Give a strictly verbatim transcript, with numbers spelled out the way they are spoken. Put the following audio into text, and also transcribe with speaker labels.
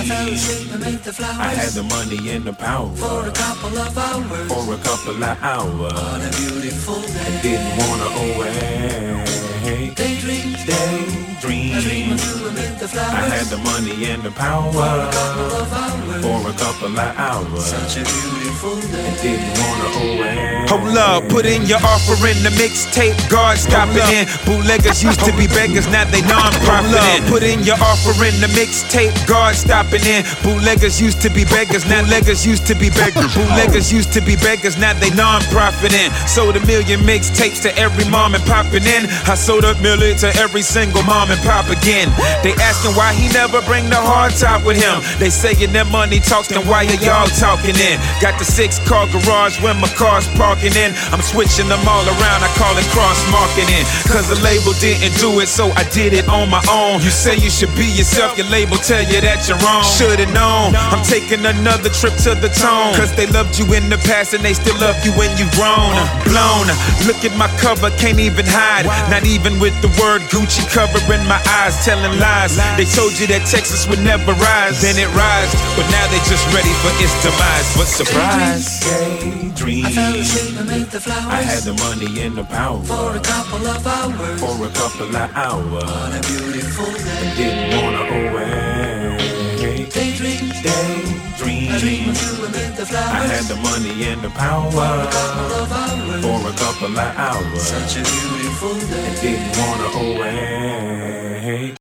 Speaker 1: fell asleep amid the flowers.
Speaker 2: I had the money and the power
Speaker 1: for a couple of hours.
Speaker 2: For a couple of hours.
Speaker 1: On a beautiful day.
Speaker 2: I didn't wanna away.
Speaker 1: Daydream,
Speaker 2: daydream.
Speaker 1: A dream of you amid the flowers.
Speaker 2: I had the money and the power
Speaker 1: for a couple of hours.
Speaker 2: For a couple of hours.
Speaker 1: Such a beautiful day.
Speaker 2: I didn't wanna away.
Speaker 3: Hold up, put in your offering, the mixtape, God stop it in. Bootleggers used to be beggars, now they non-profiting. Put in your offering, the mixtape, God stopping in. Bootleggers used to be beggars, now leggers used to be beggars. Bootleggers used to be beggars, now they non-profiting. Sold a million mixtapes to every mom and popping in. I sold a million to every single mom and pop again. They asking why he never bring the hard top with him. They saying that money talks, then why are y'all talking in? Got the six car garage when my car's parking in. I'm switching them all around, I call it cross marketing. Cause the label didn't do it, so I did it on my own. You say you should be yourself, your label tell you that you're wrong. Should've known, I'm taking another trip to the tone. Cause they loved you in the past and they still love you when you've grown. Blown, look at my cover, can't even hide. Not even with the word Gucci covering my eyes, telling lies. They told you that Texas would never rise, then it rised. But now they just ready for its demise. But surprise,
Speaker 2: daydream.
Speaker 1: I fell asleep amid the flowers.
Speaker 2: I had the money and the power
Speaker 1: for a couple of hours.
Speaker 2: For a couple of hours.
Speaker 1: On a beautiful day.
Speaker 2: I didn't wanna away.
Speaker 1: Daydream,
Speaker 2: daydream.
Speaker 1: A dream of you amid the flowers.
Speaker 2: I had the money and the power
Speaker 1: for a couple of hours.
Speaker 2: For a couple of hours.
Speaker 1: Such a beautiful day.
Speaker 2: I didn't wanna away.